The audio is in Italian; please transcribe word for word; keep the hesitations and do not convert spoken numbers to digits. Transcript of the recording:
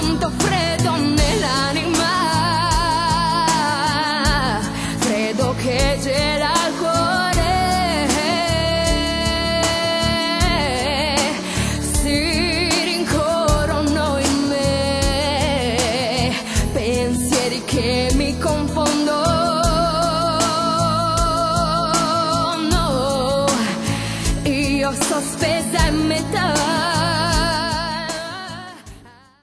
tanto freddo nell'anima, freddo che gela il cuore. Si rincorrono in me pensieri che mi confondono. Io sospesa in metà